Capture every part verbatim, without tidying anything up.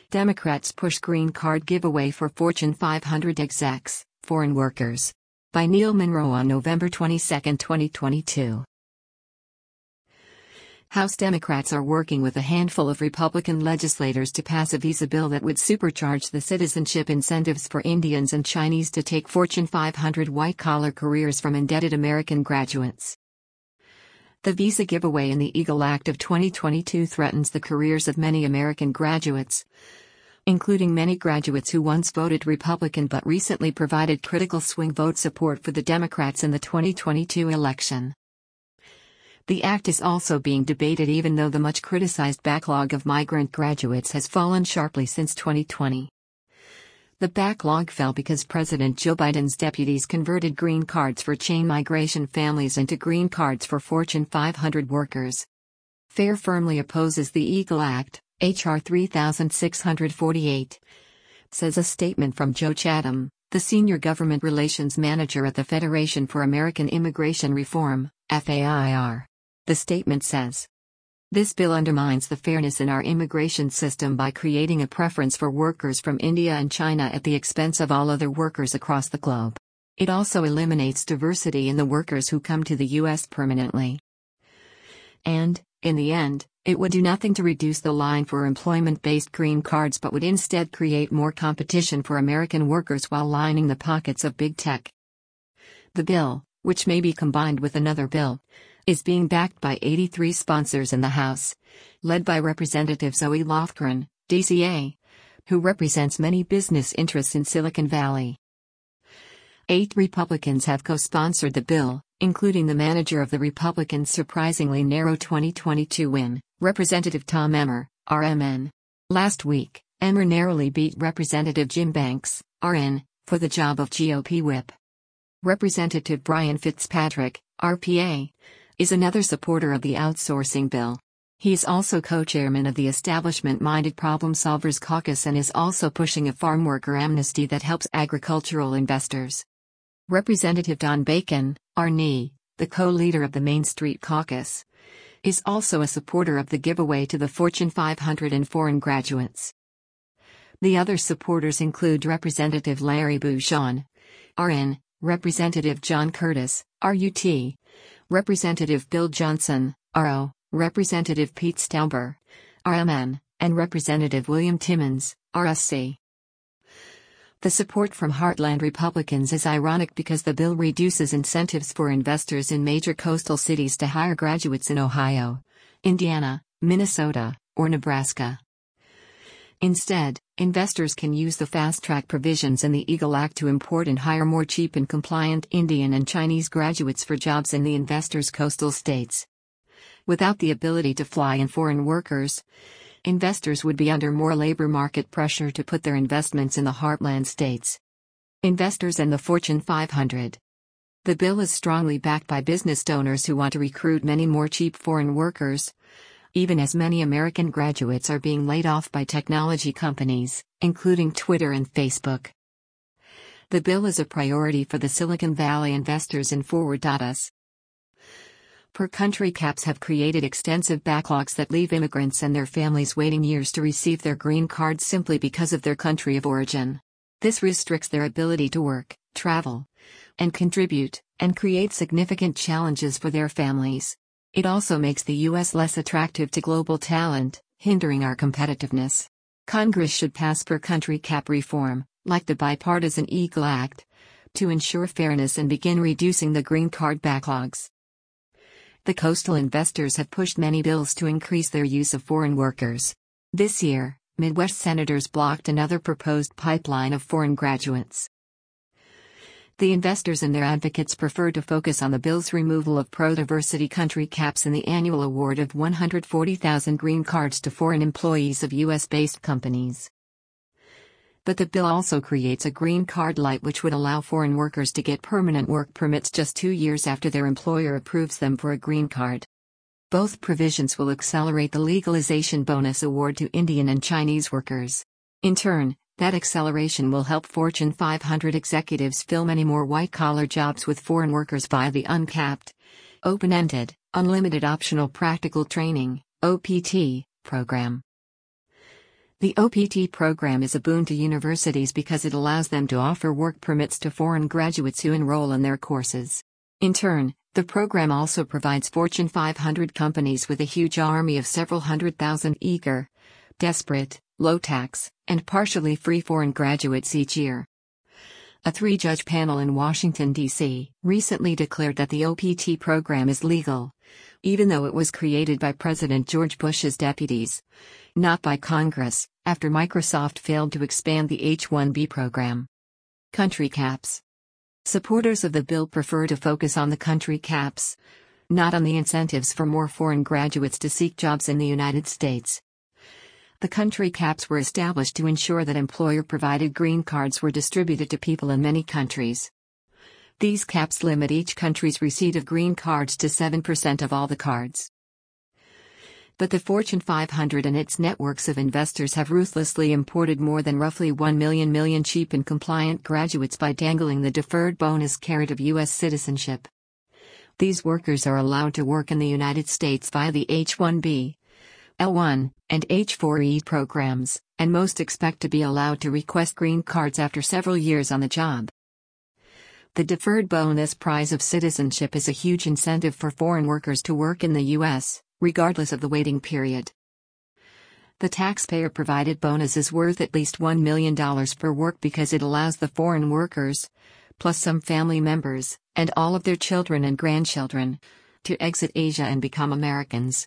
Democrats push green card giveaway for Fortune five hundred execs, foreign workers. By Neil Monroe on November twenty-second, twenty twenty-two. House Democrats are working with a handful of Republican legislators to pass a visa bill that would supercharge the citizenship incentives for Indians and Chinese to take Fortune five hundred white-collar careers from indebted American graduates. The visa giveaway in the EAGLE Act of twenty twenty-two threatens the careers of many American graduates, including many graduates who once voted Republican but recently provided critical swing vote support for the Democrats in the twenty twenty-two election. The act is also being debated even though the much criticized backlog of migrant graduates has fallen sharply since twenty twenty. The backlog fell because President Joe Biden's deputies converted green cards for chain migration families into green cards for Fortune five hundred workers. FAIR firmly opposes the EAGLE Act, H R thirty-six forty-eight, says a statement from Joe Chatham, the senior government relations manager at the Federation for American Immigration Reform, FAIR. The statement says, "This bill undermines the fairness in our immigration system by creating a preference for workers from India and China at the expense of all other workers across the globe. It also eliminates diversity in the workers who come to the U S permanently. And, in the end, it would do nothing to reduce the line for employment-based green cards but would instead create more competition for American workers while lining the pockets of big tech." The bill, which may be combined with another bill, is being backed by eighty-three sponsors in the House, led by Representative Zoe Lofgren, D C A, who represents many business interests in Silicon Valley. Eight Republicans have co-sponsored the bill, including the manager of the Republicans' surprisingly narrow twenty twenty-two win, Representative Tom Emmer, R M N. Last week, Emmer narrowly beat Representative Jim Banks, R N, for the job of G O P whip. Representative Brian Fitzpatrick, R P A, is another supporter of the outsourcing bill. He is also co-chairman of the Establishment-Minded Problem Solvers Caucus and is also pushing a farm worker amnesty that helps agricultural investors. Representative Don Bacon, R N E, the co-leader of the Main Street Caucus, is also a supporter of the giveaway to the Fortune five hundred and foreign graduates. The other supporters include Representative Larry Bucshon, R N, Representative John Curtis, R U T, Representative Bill Johnson, R O, Representative Pete Stauber, R M N, and Representative William Timmons, R S C. The support from Heartland Republicans is ironic because the bill reduces incentives for investors in major coastal cities to hire graduates in Ohio, Indiana, Minnesota, or Nebraska. Instead, investors can use the fast-track provisions in the EAGLE Act to import and hire more cheap and compliant Indian and Chinese graduates for jobs in the investors' coastal states. Without the ability to fly in foreign workers, investors would be under more labor market pressure to put their investments in the heartland states. Investors and the Fortune five hundred. The bill is strongly backed by business donors who want to recruit many more cheap foreign workers, even as many American graduates are being laid off by technology companies, including Twitter and Facebook. The bill is a priority for the Silicon Valley investors in Forward dot U S. Per-country caps have created extensive backlogs that leave immigrants and their families waiting years to receive their green cards simply because of their country of origin. This restricts their ability to work, travel, and contribute, and creates significant challenges for their families. It also makes the U S less attractive to global talent, hindering our competitiveness. Congress should pass per-country cap reform, like the bipartisan EAGLE Act, to ensure fairness and begin reducing the green card backlogs. The coastal investors have pushed many bills to increase their use of foreign workers. This year, Midwest senators blocked another proposed pipeline of foreign graduates. The investors and their advocates prefer to focus on the bill's removal of pro-diversity country caps and the annual award of one hundred forty thousand green cards to foreign employees of U S-based companies. But the bill also creates a green card light which would allow foreign workers to get permanent work permits just two years after their employer approves them for a green card. Both provisions will accelerate the legalization bonus award to Indian and Chinese workers. In turn, that acceleration will help Fortune five hundred executives fill many more white-collar jobs with foreign workers via the uncapped, open-ended, unlimited optional practical training, O P T, program. The O P T program is a boon to universities because it allows them to offer work permits to foreign graduates who enroll in their courses. In turn, the program also provides Fortune five hundred companies with a huge army of several hundred thousand eager, desperate, low-tax, and partially free foreign graduates each year. A three-judge panel in Washington, D C recently declared that the O P T program is legal, even though it was created by President George Bush's deputies, not by Congress, after Microsoft failed to expand the H one B program. Country caps. Supporters of the bill prefer to focus on the country caps, not on the incentives for more foreign graduates to seek jobs in the United States. The country caps were established to ensure that employer-provided green cards were distributed to people in many countries. These caps limit each country's receipt of green cards to seven percent of all the cards. But the Fortune five hundred and its networks of investors have ruthlessly imported more than roughly one million million cheap and compliant graduates by dangling the deferred bonus carrot of U S citizenship. These workers are allowed to work in the United States via the H one B, L one, and H four E programs, and most expect to be allowed to request green cards after several years on the job. The deferred bonus prize of citizenship is a huge incentive for foreign workers to work in the U S, regardless of the waiting period. The taxpayer-provided bonus is worth at least one million dollars per work because it allows the foreign workers, plus some family members, and all of their children and grandchildren, to exit Asia and become Americans.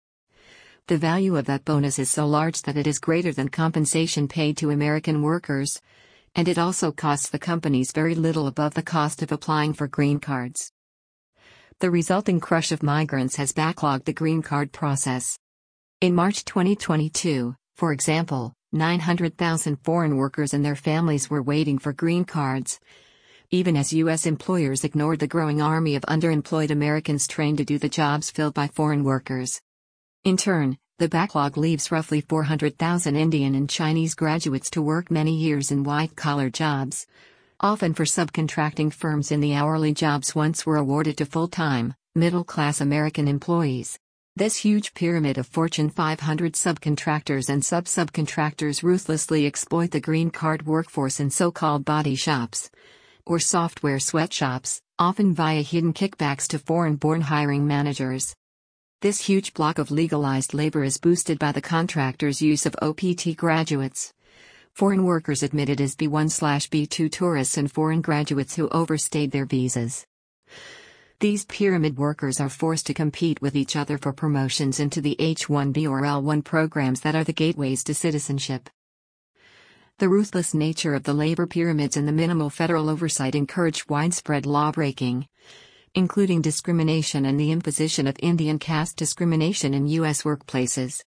The value of that bonus is so large that it is greater than compensation paid to American workers, and it also costs the companies very little above the cost of applying for green cards. The resulting crush of migrants has backlogged the green card process. In March twenty twenty-two, for example, nine hundred thousand foreign workers and their families were waiting for green cards, even as U S employers ignored the growing army of underemployed Americans trained to do the jobs filled by foreign workers. In turn, the backlog leaves roughly four hundred thousand Indian and Chinese graduates to work many years in white-collar jobs, often for subcontracting firms in the hourly jobs once were awarded to full-time, middle-class American employees. This huge pyramid of Fortune five hundred subcontractors and sub-subcontractors ruthlessly exploit the green card workforce in so-called body shops, or software sweatshops, often via hidden kickbacks to foreign-born hiring managers. This huge block of legalized labor is boosted by the contractors' use of O P T graduates, foreign workers admitted as B one B two tourists, and foreign graduates who overstayed their visas. These pyramid workers are forced to compete with each other for promotions into the H one B or L one programs that are the gateways to citizenship. The ruthless nature of the labor pyramids and the minimal federal oversight encourage widespread lawbreaking, including discrimination and the imposition of Indian caste discrimination in U S workplaces.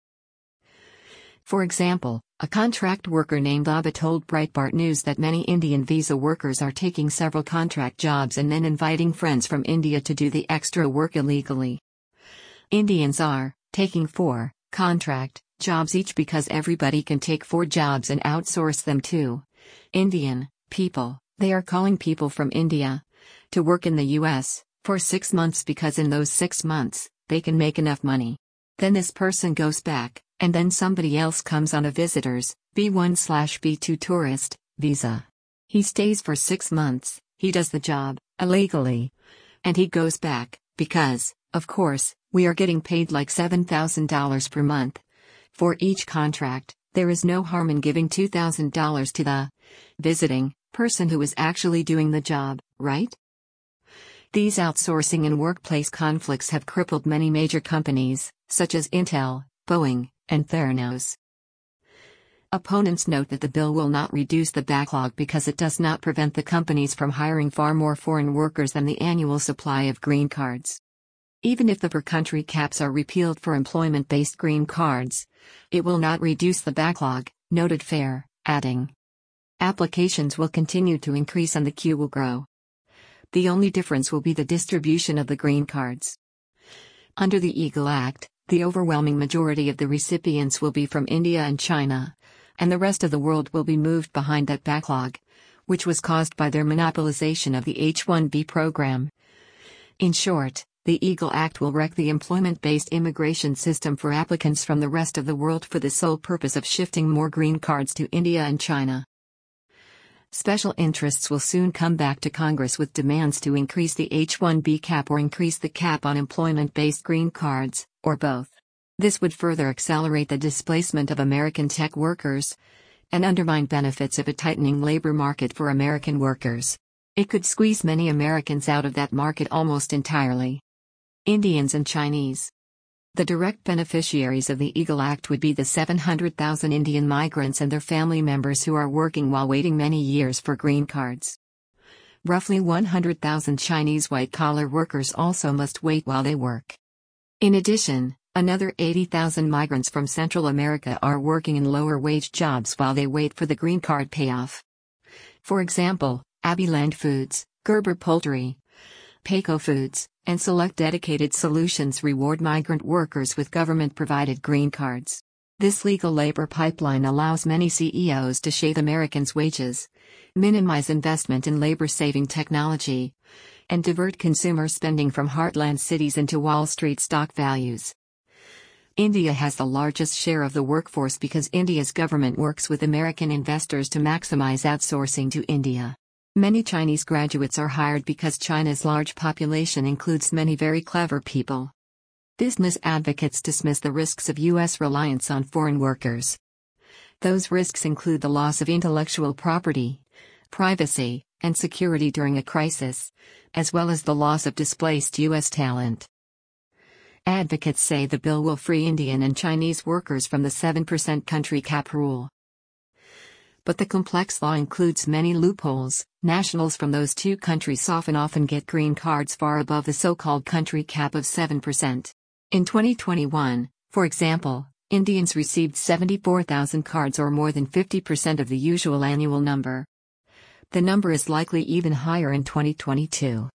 For example, a contract worker named Abha told Breitbart News that many Indian visa workers are taking several contract jobs and then inviting friends from India to do the extra work illegally. Indians are taking four contract jobs each because everybody can take four jobs and outsource them to Indian people. They are calling people from India to work in the U S for six months because in those six months, they can make enough money. Then this person goes back, and then somebody else comes on a visitor's B one B two tourist visa. He stays for six months, he does the job, illegally. And he goes back, because, of course, we are getting paid like seven thousand dollars per month. For each contract, there is no harm in giving two thousand dollars to the visiting person who is actually doing the job, right? These outsourcing and workplace conflicts have crippled many major companies, such as Intel, Boeing, and Theranos. Opponents note that the bill will not reduce the backlog because it does not prevent the companies from hiring far more foreign workers than the annual supply of green cards. Even if the per-country caps are repealed for employment-based green cards, it will not reduce the backlog, noted Fair, adding, applications will continue to increase and the queue will grow. The only difference will be the distribution of the green cards. Under the EAGLE Act, the overwhelming majority of the recipients will be from India and China, and the rest of the world will be moved behind that backlog, which was caused by their monopolization of the H one B program. In short, The EAGLE Act will wreck the employment-based immigration system for applicants from the rest of the world for the sole purpose of shifting more green cards to India and China. Special interests will soon come back to Congress with demands to increase the H one B cap or increase the cap on employment-based green cards, or both. This would further accelerate the displacement of American tech workers and undermine benefits of a tightening labor market for American workers. It could squeeze many Americans out of that market almost entirely. Indians and Chinese. The direct beneficiaries of the EAGLE Act would be the seven hundred thousand Indian migrants and their family members who are working while waiting many years for green cards. Roughly one hundred thousand Chinese white-collar workers also must wait while they work. In addition, another eighty thousand migrants from Central America are working in lower-wage jobs while they wait for the green card payoff. For example, Abiland Foods, Gerber Poultry, Payco Foods, and Select Dedicated Solutions reward migrant workers with government-provided green cards. This legal labor pipeline allows many C E Os to shave Americans' wages, minimize investment in labor-saving technology, and divert consumer spending from heartland cities into Wall Street stock values. India has the largest share of the workforce because India's government works with American investors to maximize outsourcing to India. Many Chinese graduates are hired because China's large population includes many very clever people. Business advocates dismiss the risks of U S reliance on foreign workers. Those risks include the loss of intellectual property, privacy, and security during a crisis, as well as the loss of displaced U S talent. Advocates say the bill will free Indian and Chinese workers from the seven percent country cap rule. But the complex law includes many loopholes. Nationals from those two countries often often get green cards far above the so-called country cap of seven percent. In twenty twenty-one, for example, Indians received seventy-four thousand cards, or more than fifty percent of the usual annual number. The number is likely even higher in twenty twenty-two.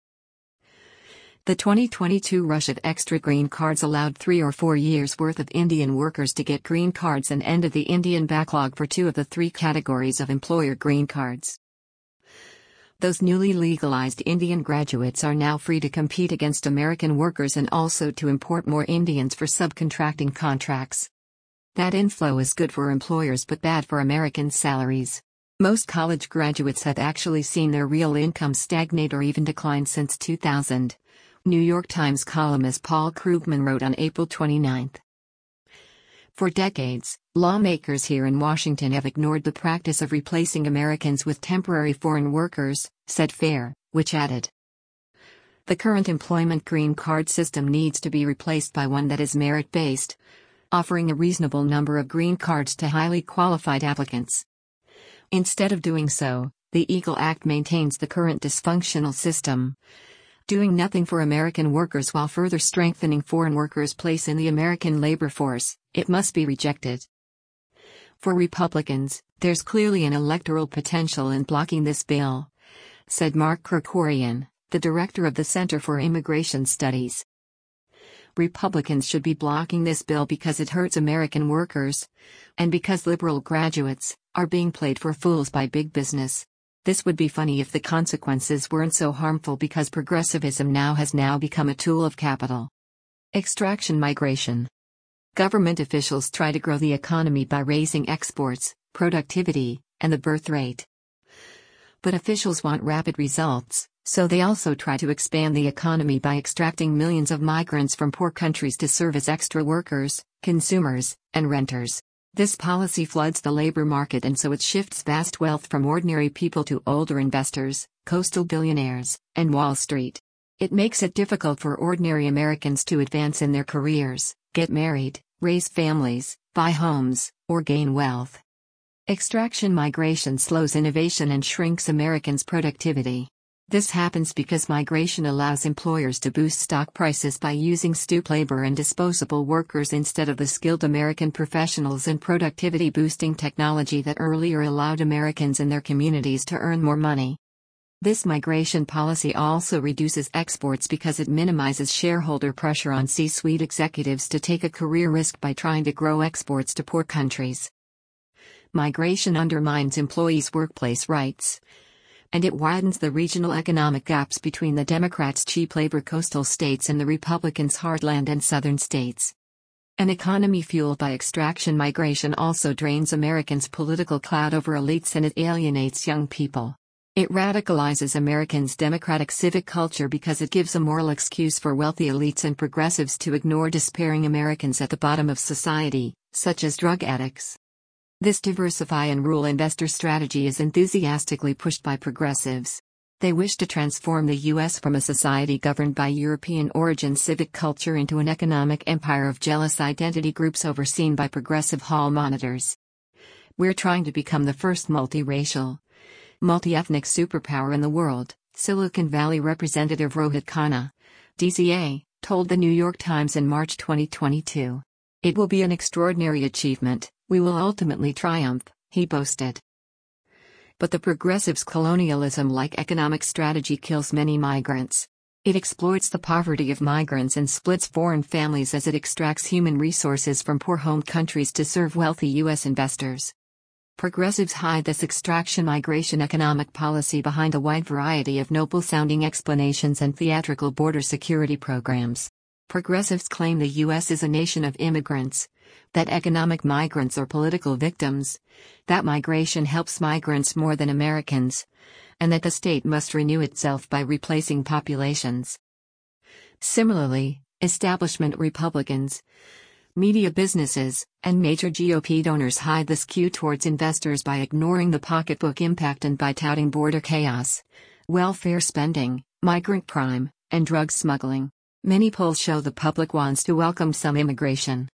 The twenty twenty-two rush of extra green cards allowed three or four years' worth of Indian workers to get green cards and ended the Indian backlog for two of the three categories of employer green cards. Those newly legalized Indian graduates are now free to compete against American workers and also to import more Indians for subcontracting contracts. That inflow is good for employers but bad for American salaries. Most college graduates have actually seen their real income stagnate or even decline since two thousand. New York Times columnist Paul Krugman wrote on April twenty-ninth. For decades, lawmakers here in Washington have ignored the practice of replacing Americans with temporary foreign workers, said Fair, which added, the current employment green card system needs to be replaced by one that is merit-based, offering a reasonable number of green cards to highly qualified applicants. Instead of doing so, the EAGLE Act maintains the current dysfunctional system, doing nothing for American workers while further strengthening foreign workers' place in the American labor force. It must be rejected. For Republicans, there's clearly an electoral potential in blocking this bill, said Mark Krikorian, the director of the Center for Immigration Studies. Republicans should be blocking this bill because it hurts American workers, and because liberal graduates are being played for fools by big business. This would be funny if the consequences weren't so harmful, because progressivism now has now become a tool of capital. Extraction migration. Government officials try to grow the economy by raising exports, productivity, and the birth rate. But officials want rapid results, so they also try to expand the economy by extracting millions of migrants from poor countries to serve as extra workers, consumers, and renters. This policy floods the labor market, and so it shifts vast wealth from ordinary people to older investors, coastal billionaires, and Wall Street. It makes it difficult for ordinary Americans to advance in their careers, get married, raise families, buy homes, or gain wealth. Extraction migration slows innovation and shrinks Americans' productivity. This happens because migration allows employers to boost stock prices by using stoop labor and disposable workers instead of the skilled American professionals and productivity-boosting technology that earlier allowed Americans and their communities to earn more money. This migration policy also reduces exports because it minimizes shareholder pressure on C-suite executives to take a career risk by trying to grow exports to poor countries. Migration undermines employees' workplace rights. and it widens the regional economic gaps between the Democrats' cheap labor coastal states and the Republicans' heartland and southern states. An economy fueled by extraction migration also drains Americans' political clout over elites, and it alienates young people. It radicalizes Americans' democratic civic culture because it gives a moral excuse for wealthy elites and progressives to ignore despairing Americans at the bottom of society, such as drug addicts. This diversify and rule investor strategy is enthusiastically pushed by progressives. They wish to transform the U S from a society governed by European origin civic culture into an economic empire of jealous identity groups overseen by progressive hall monitors. We're trying to become the first multiracial, multi-ethnic superpower in the world, Silicon Valley Representative Rohit Khanna, D C A, told the New York Times in March twenty twenty-two. It will be an extraordinary achievement, we will ultimately triumph, he boasted. But the progressives' colonialism-like economic strategy kills many migrants. It exploits the poverty of migrants and splits foreign families as it extracts human resources from poor home countries to serve wealthy U S investors. Progressives hide this extraction migration economic policy behind a wide variety of noble-sounding explanations and theatrical border security programs. Progressives claim the U S is a nation of immigrants, that economic migrants are political victims, that migration helps migrants more than Americans, and that the state must renew itself by replacing populations. Similarly, establishment Republicans, media businesses, and major G O P donors hide the skew towards investors by ignoring the pocketbook impact and by touting border chaos, welfare spending, migrant crime, and drug smuggling. Many polls show the public wants to welcome some immigration.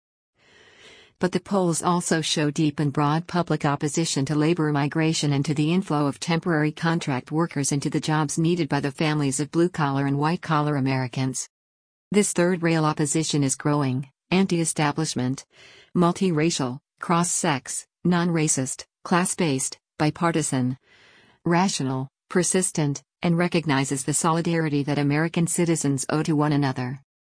But the polls also show deep and broad public opposition to labor migration and to the inflow of temporary contract workers into the jobs needed by the families of blue-collar and white-collar Americans. This third-rail opposition is growing, anti-establishment, multiracial, cross-sex, non-racist, class-based, bipartisan, rational, persistent, and recognizes the solidarity that American citizens owe to one another.